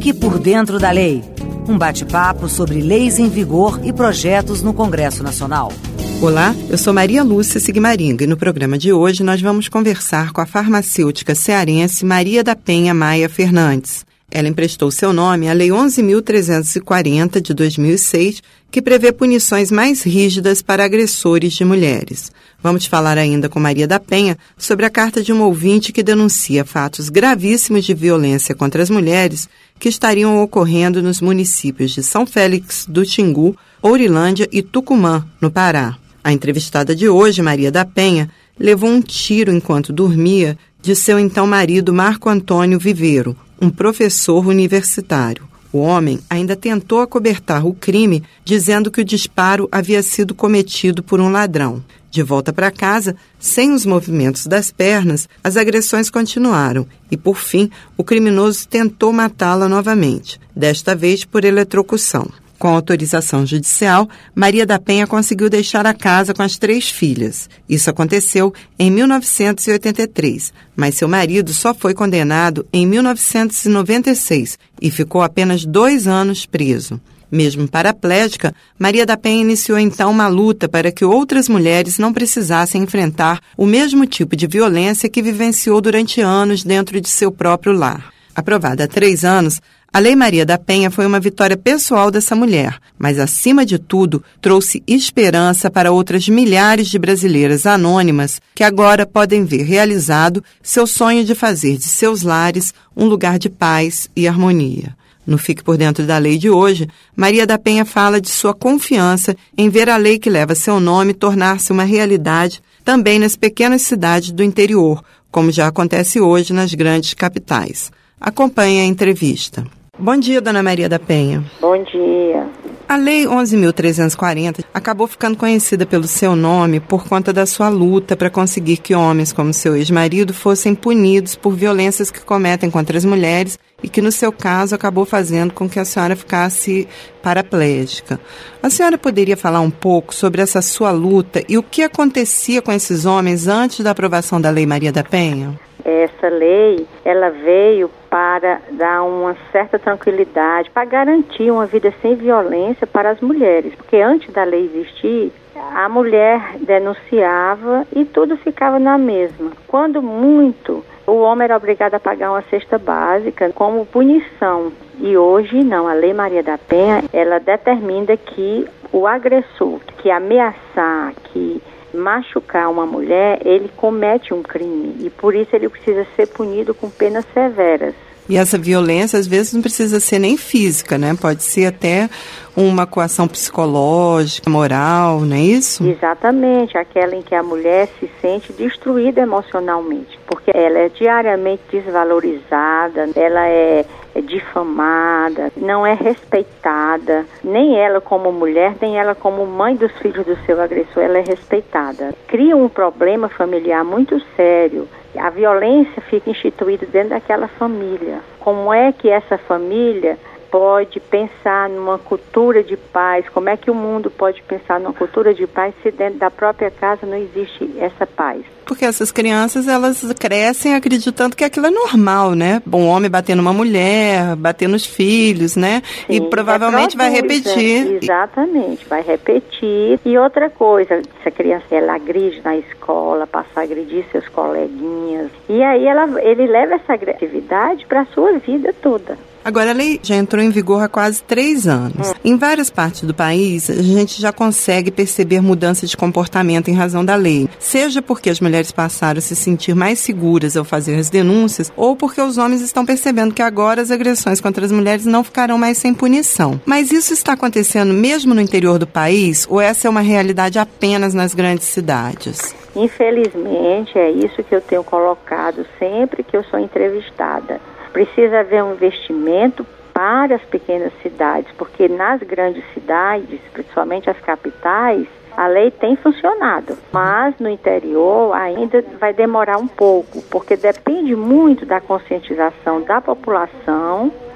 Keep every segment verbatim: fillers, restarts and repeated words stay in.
Fique por dentro da lei. Um bate-papo sobre leis em vigor e projetos no Congresso Nacional. Olá, eu sou Maria Lúcia Sigmaringa e no programa de hoje nós vamos conversar com a farmacêutica cearense Maria da Penha Maia Fernandes. Ela emprestou seu nome à Lei onze mil trezentos e quarenta, de dois mil e seis, que prevê punições mais rígidas para agressores de mulheres. Vamos falar ainda com Maria da Penha sobre a carta de um ouvinte que denuncia fatos gravíssimos de violência contra as mulheres que estariam ocorrendo nos municípios de São Félix do Xingu, Ourilândia e Tucumã, no Pará. A entrevistada de hoje, Maria da Penha, levou um tiro enquanto dormia de seu então marido Marco Antônio Viveiro, um professor universitário. O homem ainda tentou acobertar o crime, dizendo que o disparo havia sido cometido por um ladrão. De volta para casa, sem os movimentos das pernas, as agressões continuaram e, por fim, o criminoso tentou matá-la novamente, desta vez por eletrocução. Com autorização judicial, Maria da Penha conseguiu deixar a casa com as três filhas. Isso aconteceu em mil novecentos e oitenta e três, mas seu marido só foi condenado em mil novecentos e noventa e seis e ficou apenas dois anos preso. Mesmo paraplégica, Maria da Penha iniciou então uma luta para que outras mulheres não precisassem enfrentar o mesmo tipo de violência que vivenciou durante anos dentro de seu próprio lar. Aprovada há três anos, a Lei Maria da Penha foi uma vitória pessoal dessa mulher, mas, acima de tudo, trouxe esperança para outras milhares de brasileiras anônimas que agora podem ver realizado seu sonho de fazer de seus lares um lugar de paz e harmonia. No Fique por Dentro da Lei de hoje, Maria da Penha fala de sua confiança em ver a lei que leva seu nome tornar-se uma realidade também nas pequenas cidades do interior, como já acontece hoje nas grandes capitais. Acompanhe a entrevista. Bom dia, dona Maria da Penha. Bom dia. A Lei onze mil trezentos e quarenta acabou ficando conhecida pelo seu nome por conta da sua luta para conseguir que homens como seu ex-marido fossem punidos por violências que cometem contra as mulheres e que, no seu caso, acabou fazendo com que a senhora ficasse paraplégica. A senhora poderia falar um pouco sobre essa sua luta e o que acontecia com esses homens antes da aprovação da Lei Maria da Penha? Essa lei, ela veio para dar uma certa tranquilidade, para garantir uma vida sem violência para as mulheres, porque antes da lei existir, a mulher denunciava e tudo ficava na mesma. Quando muito, o homem era obrigado a pagar uma cesta básica como punição. E hoje não, a Lei Maria da Penha, ela determina que o agressor que ameaçar, que machucar uma mulher, ele comete um crime e por isso ele precisa ser punido com penas severas. E essa violência, às vezes, não precisa ser nem física, né? Pode ser até uma coação psicológica, moral, não é isso? Exatamente, aquela em que a mulher se sente destruída emocionalmente, porque ela é diariamente desvalorizada, ela é, é difamada, não é respeitada, nem ela como mulher, nem ela como mãe dos filhos do seu agressor, ela é respeitada. Cria um problema familiar muito sério. A violência fica instituída dentro daquela família. Como é que essa família pode pensar numa cultura de paz? Como é que o mundo pode pensar numa cultura de paz se dentro da própria casa não existe essa paz? Porque essas crianças, elas crescem acreditando que aquilo é normal, né? Um homem bater numa mulher, bater nos filhos, né? Sim, e provavelmente vai repetir. Exatamente, vai repetir. E outra coisa, se a criança ela agride na escola, passa a agredir seus coleguinhas, e aí ela, ele leva essa agressividade para a sua vida toda. Agora, a lei já entrou em vigor há quase três anos. Hum. Em várias partes do país, a gente já consegue perceber mudança de comportamento em razão da lei. Seja porque as mulheres passaram a se sentir mais seguras ao fazer as denúncias, ou porque os homens estão percebendo que agora as agressões contra as mulheres não ficarão mais sem punição. Mas isso está acontecendo mesmo no interior do país, ou essa é uma realidade apenas nas grandes cidades? Infelizmente, é isso que eu tenho colocado sempre que eu sou entrevistada. Precisa haver um investimento para as pequenas cidades, porque nas grandes cidades, principalmente as capitais, a lei tem funcionado, mas no interior ainda vai demorar um pouco, porque depende muito da conscientização da população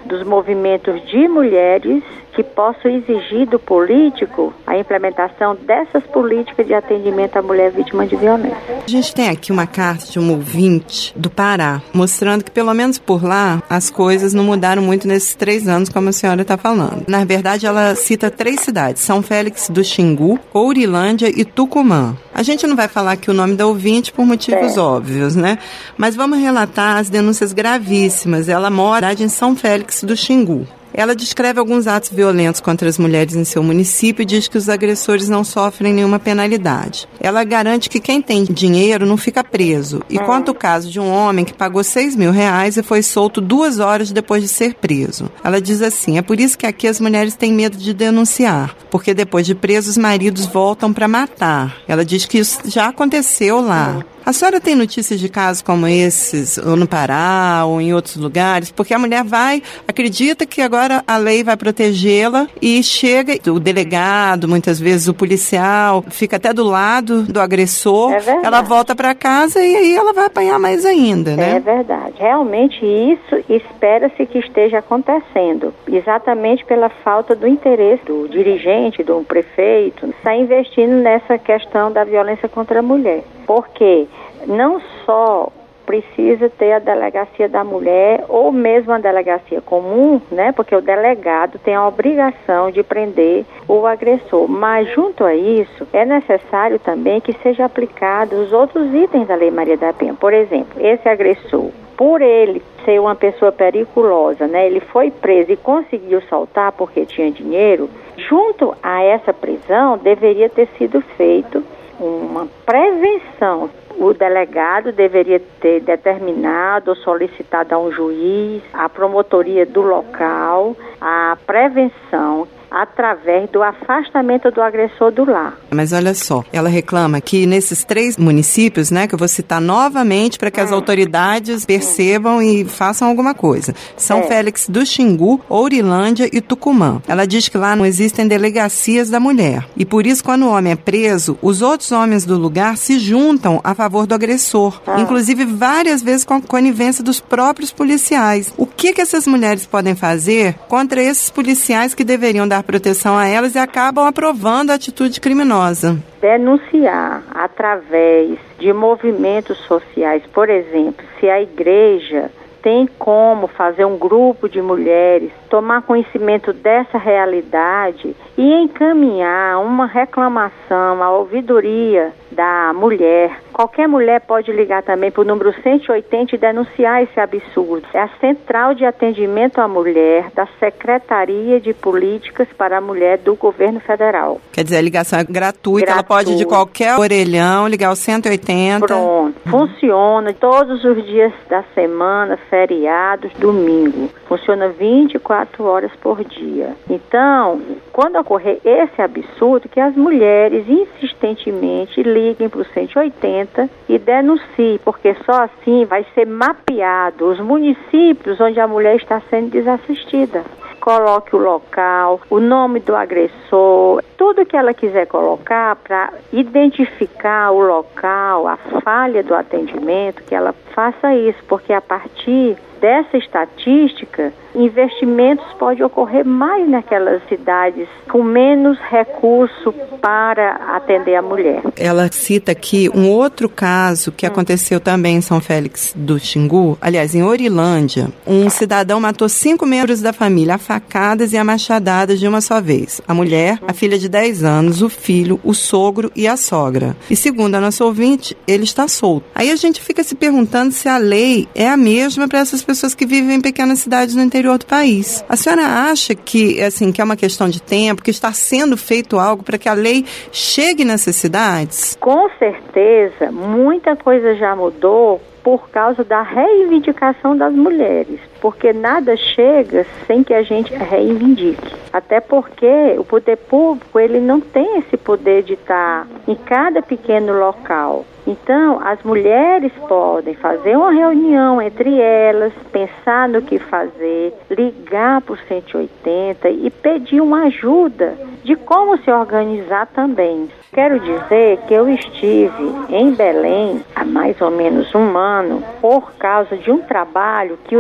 dos movimentos de mulheres que possam exigir do político a implementação dessas políticas de atendimento à mulher vítima de violência. A gente tem aqui uma carta de um ouvinte do Pará, mostrando que pelo menos por lá as coisas não mudaram muito nesses três anos, como a senhora está falando. Na verdade, ela cita três cidades: São Félix do Xingu, Ourilândia e Tucumã. A gente não vai falar aqui o nome da ouvinte por motivos é. óbvios, né? Mas vamos relatar as denúncias gravíssimas. Ela mora em São Félix do Xingu. Ela descreve alguns atos violentos contra as mulheres em seu município e diz que os agressores não sofrem nenhuma penalidade. Ela garante que quem tem dinheiro não fica preso. E conta o caso de um homem que pagou seis mil reais e foi solto duas horas depois de ser preso. Ela diz assim: é por isso que aqui as mulheres têm medo de denunciar, porque depois de presos, os maridos voltam para matar. Ela diz que isso já aconteceu lá. A senhora tem notícias de casos como esses, ou no Pará, ou em outros lugares? Porque a mulher vai, acredita que agora a lei vai protegê-la e chega, o delegado, muitas vezes o policial, fica até do lado do agressor, é ela volta para casa e aí ela vai apanhar mais ainda, né? É verdade. Realmente isso espera-se que esteja acontecendo, exatamente pela falta do interesse do dirigente, do prefeito, está investindo nessa questão da violência contra a mulher. Porque não só precisa ter a delegacia da mulher ou mesmo a delegacia comum, né? Porque o delegado tem a obrigação de prender o agressor. Mas junto a isso, é necessário também que seja aplicado os outros itens da Lei Maria da Penha. Por exemplo, esse agressor, por ele ser uma pessoa periculosa, né? Ele foi preso e conseguiu soltar porque tinha dinheiro. Junto a essa prisão, deveria ter sido feito uma prevenção. O delegado deveria ter determinado ou solicitado a um juiz, a promotoria do local, a prevenção através do afastamento do agressor do lar. Mas olha só, ela reclama que nesses três municípios, né, que eu vou citar novamente para que hum. as autoridades percebam hum. e façam alguma coisa. São é. Félix do Xingu, Ourilândia e Tucumã. Ela diz que lá não existem delegacias da mulher. E por isso, quando o homem é preso, os outros homens do lugar se juntam a favor do agressor. Ah. Inclusive, várias vezes com a conivência dos próprios policiais. O que que essas mulheres podem fazer contra esses policiais que deveriam dar proteção a elas e acabam aprovando a atitude criminosa? Denunciar através de movimentos sociais, por exemplo, se a igreja tem como fazer um grupo de mulheres, tomar conhecimento dessa realidade e encaminhar uma reclamação à ouvidoria da mulher. Qualquer mulher pode ligar também para o número cento e oitenta e denunciar esse absurdo. É a Central de Atendimento à Mulher da Secretaria de Políticas para a Mulher do Governo Federal. Quer dizer, a ligação é gratuita, gratuita. Ela pode de qualquer orelhão ligar o cento e oitenta. Pronto. Funciona todos os dias da semana, feriados, domingo. Funciona vinte e quatro horas por dia. Então, quando ocorrer esse absurdo, que as mulheres insistentemente liguem para o cento e oitenta e denunciem, porque só assim vai ser mapeado os municípios onde a mulher está sendo desassistida. Coloque o local, o nome do agressor, tudo que ela quiser colocar para identificar o local, a falha do atendimento, que ela faça isso, porque a partir dessa estatística, investimentos podem ocorrer mais naquelas cidades com menos recurso para atender a mulher. Ela cita aqui um outro caso que hum. aconteceu também em São Félix do Xingu, aliás, em Ourilândia. Um cidadão matou cinco membros da família a facadas e a machadadas de uma só vez. A mulher, hum. a filha de dez anos, o filho, o sogro e a sogra. E segundo a nossa ouvinte, ele está solto. Aí a gente fica se perguntando se a lei é a mesma para essas pessoas que vivem em pequenas cidades no interior do país. A senhora acha que, assim, que é uma questão de tempo, que está sendo feito algo para que a lei chegue nessas cidades? Com certeza, muita coisa já mudou por causa da reivindicação das mulheres, porque nada chega sem que a gente reivindique. Até porque o poder público, ele não tem esse poder de estar em cada pequeno local. Então, as mulheres podem fazer uma reunião entre elas, pensar no que fazer, ligar para o cento e oitenta e pedir uma ajuda de como se organizar também. Quero dizer que eu estive em Belém há mais ou menos um ano por causa de um trabalho que o T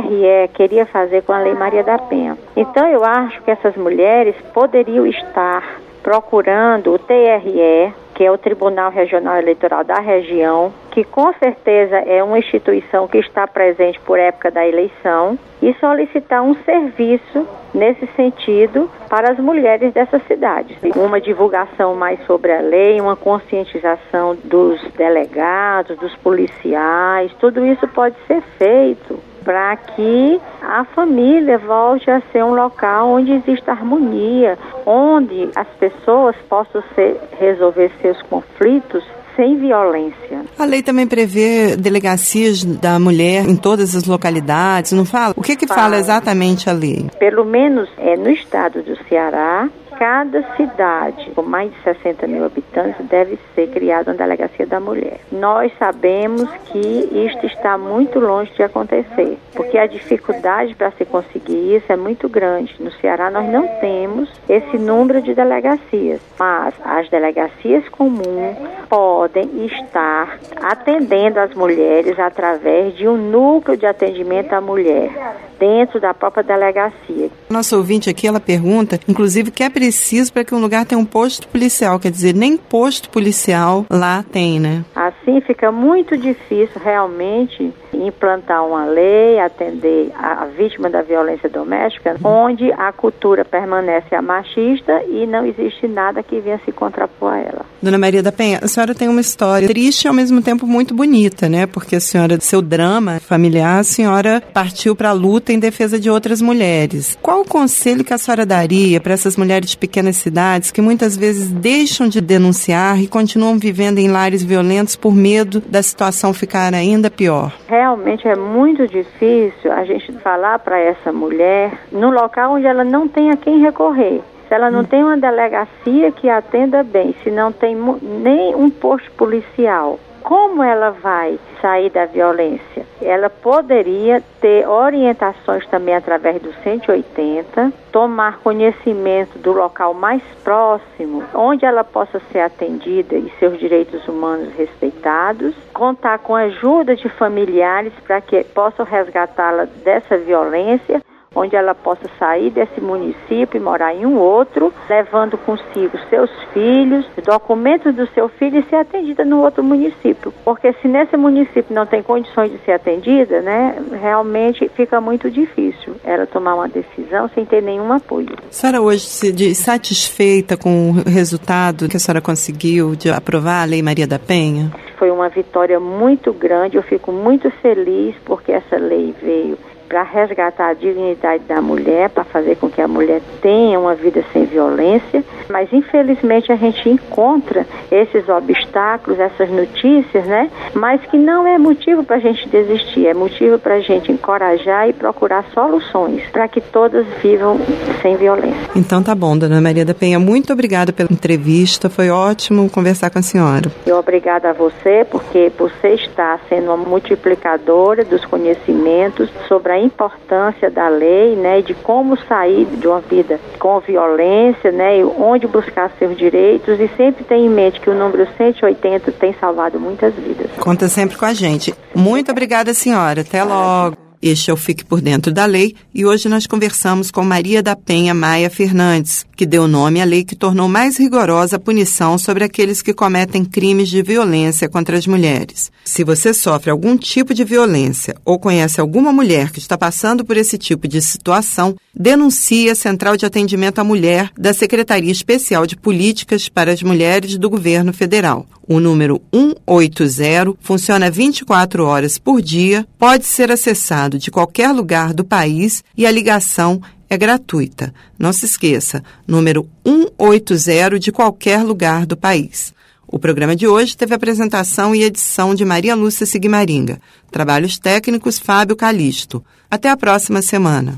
R E queria fazer com a Lei Maria da Penha. Então eu acho que essas mulheres poderiam estar procurando o T R E, que é o Tribunal Regional Eleitoral da região, que com certeza é uma instituição que está presente por época da eleição, e solicitar um serviço nesse sentido para as mulheres dessa cidade. Uma divulgação mais sobre a lei, uma conscientização dos delegados, dos policiais, tudo isso pode ser feito para que a família volte a ser um local onde existe harmonia, onde as pessoas possam ser, resolver seus conflitos sem violência. A lei também prevê delegacias da mulher em todas as localidades, não fala? O que que fala, fala exatamente a lei? Pelo menos é, no estado do Ceará, cada cidade com mais de sessenta mil habitantes deve ser criada uma delegacia da mulher. Nós sabemos que isto está muito longe de acontecer, porque a dificuldade para se conseguir isso é muito grande. No Ceará nós não temos esse número de delegacias, mas as delegacias comuns podem estar atendendo as mulheres através de um núcleo de atendimento à mulher dentro da própria delegacia. Nossa ouvinte aqui, ela pergunta, inclusive, que é preciso para que um lugar tenha um posto policial, quer dizer, nem posto policial lá tem, né? Assim fica muito difícil realmente implantar uma lei, atender a vítima da violência doméstica, onde a cultura permanece a machista e não existe nada que venha se contrapor a ela. Dona Maria da Penha, a senhora tem uma história triste e ao mesmo tempo muito bonita, né? Porque a senhora, seu drama familiar, a senhora partiu para a luta em defesa de outras mulheres. Qual o conselho que a senhora daria para essas mulheres de pequenas cidades que muitas vezes deixam de denunciar e continuam vivendo em lares violentos por medo da situação ficar ainda pior? Realmente é muito difícil a gente falar para essa mulher no local onde ela não tem a quem recorrer. Se ela não hum. tem uma delegacia que atenda bem, se não tem nem um posto policial, como ela vai sair da violência? Ela poderia ter orientações também através do cento e oitenta, tomar conhecimento do local mais próximo, onde ela possa ser atendida e seus direitos humanos respeitados, contar com a ajuda de familiares para que possam resgatá-la dessa violência, onde ela possa sair desse município e morar em um outro, levando consigo seus filhos, documentos do seu filho e ser atendida no outro município. Porque se nesse município não tem condições de ser atendida, né, realmente fica muito difícil ela tomar uma decisão sem ter nenhum apoio. A senhora hoje se diz satisfeita com o resultado que a senhora conseguiu de aprovar a Lei Maria da Penha? Foi uma vitória muito grande, eu fico muito feliz porque essa lei veio para resgatar a dignidade da mulher, para fazer com que a mulher tenha uma vida sem violência, mas infelizmente a gente encontra esses obstáculos, essas notícias, né? Mas que não é motivo para a gente desistir, é motivo para a gente encorajar e procurar soluções para que todas vivam sem violência. Então tá bom, Dona Maria da Penha, muito obrigada pela entrevista, foi ótimo conversar com a senhora. E obrigada a você, porque você está sendo uma multiplicadora dos conhecimentos sobre a importância da lei, né, de como sair de uma vida com violência, né, e onde buscar seus direitos, e sempre tem em mente que o número cento e oitenta tem salvado muitas vidas. Conta sempre com a gente. Muito obrigada, senhora. Até logo. Este é o Fique por Dentro da Lei e hoje nós conversamos com Maria da Penha Maia Fernandes, que deu nome à lei que tornou mais rigorosa a punição sobre aqueles que cometem crimes de violência contra as mulheres. Se você sofre algum tipo de violência ou conhece alguma mulher que está passando por esse tipo de situação, denuncie a Central de Atendimento à Mulher da Secretaria Especial de Políticas para as Mulheres do Governo Federal. O número um oito zero funciona vinte e quatro horas por dia, pode ser acessado de qualquer lugar do país e a ligação é gratuita. Não se esqueça, número um oito zero de qualquer lugar do país. O programa de hoje teve apresentação e edição de Maria Lúcia Sigmaringa. Trabalhos técnicos Fábio Calisto. Até a próxima semana.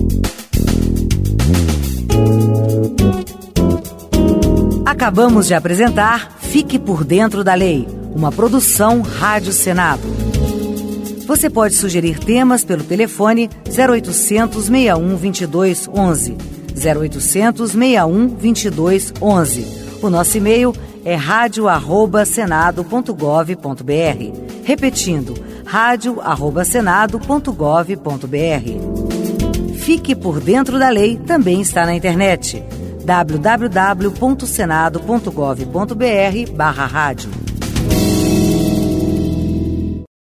Acabamos de apresentar Fique por Dentro da Lei, uma produção Rádio Senado. Você pode sugerir temas pelo telefone zero oitocentos, seis um, vinte e dois, onze. zero oitocentos, seis um, vinte e dois, onze. O nosso e-mail é rádio arroba senado ponto gov ponto br. Repetindo, rádio arroba senado ponto gov ponto br. Fique por Dentro da Lei também está na internet. w w w ponto senado ponto gov ponto br barra rádio.